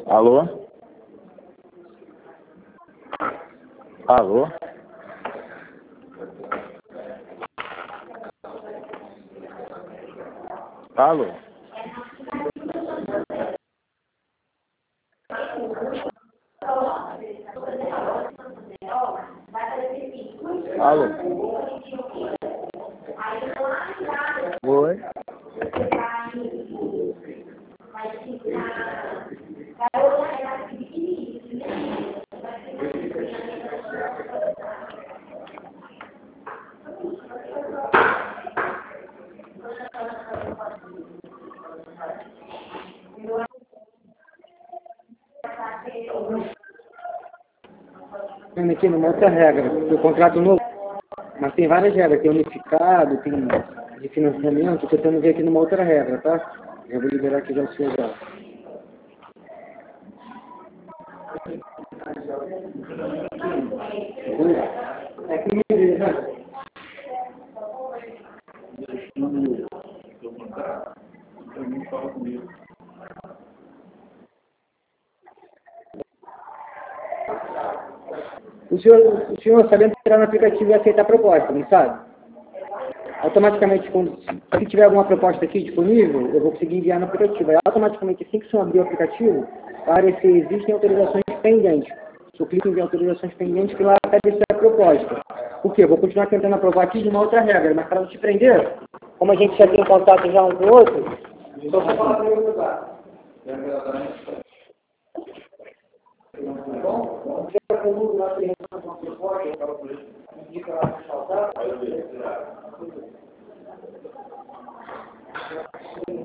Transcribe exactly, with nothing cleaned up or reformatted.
Alô? Alô? Alô? Alô? Oi? Aqui numa outra regra, o contrato novo, mas tem várias regras, tem unificado, tem de financiamento, estou tentando ver aqui numa outra regra, tá? Já vou liberar aqui já o seu já. É que né? O senhor, o senhor sabendo entrar no aplicativo e aceitar a proposta, não sabe? Automaticamente, quando, se tiver alguma proposta aqui disponível, eu vou conseguir enviar no aplicativo. Aí, automaticamente, assim que o senhor abrir o aplicativo, vai aparecer, existem autorizações pendentes. Se eu clico em autorizações pendentes, que lá aparece a proposta. Por quê? Eu vou continuar tentando aprovar aqui de uma outra regra, mas para não te prender, como a gente já tem contato já um com o outro, só vou falar para ele lugar. Bom, já como nós temos uma proposta, indica lá para saltar.